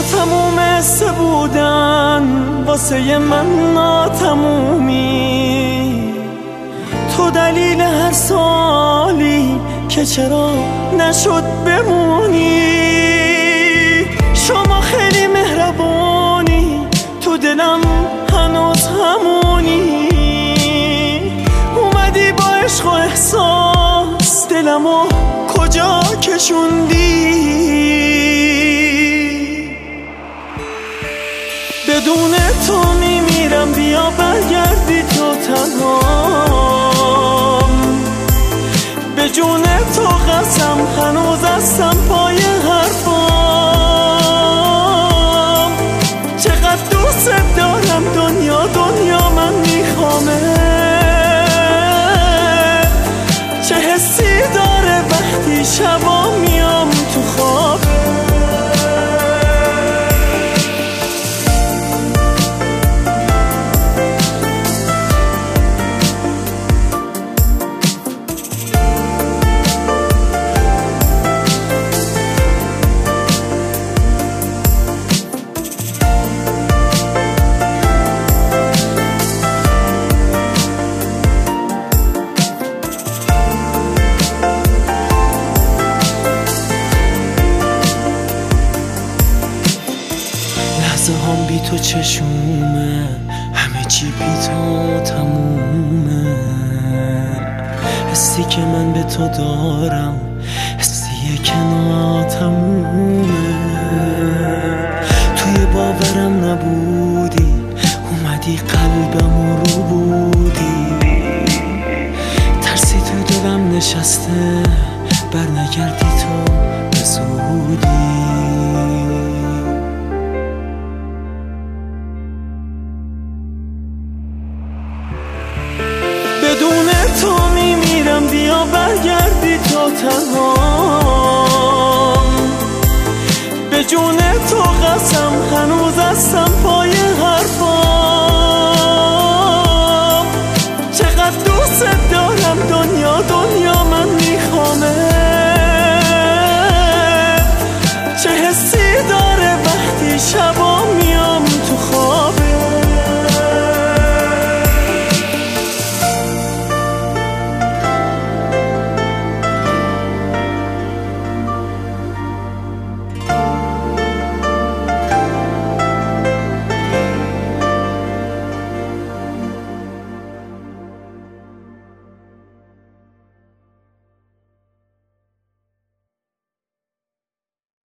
تموم بودن واسه من ناتمومی، تو دلیل هر سالی که چرا نشد بمونی. شما خیلی مهربانی، تو دلم هنوز همونی. اومدی با عشق و احساس دلمو کجا کشوندی. بدون تو میمیرم، بیا برگردی تو تنهام. به جون تو قسم هنوز هستم پای حرفام. چقدر دوست دارم، دنیا دنیا من میخوامه. چه حسی داره وقتی شبا میام تو خواب. لحظه هم بی تو چشومه، همه چی بی تو تمومه. حسی که من به تو دارم حسیه که ناتمومه. توی باورم نبودی، اومدی قلبم رو بودی. ترسی تو دلم نشسته، برنگردی تو به زودی. بدون تو میمیرم، بیا برگردی تو تنها.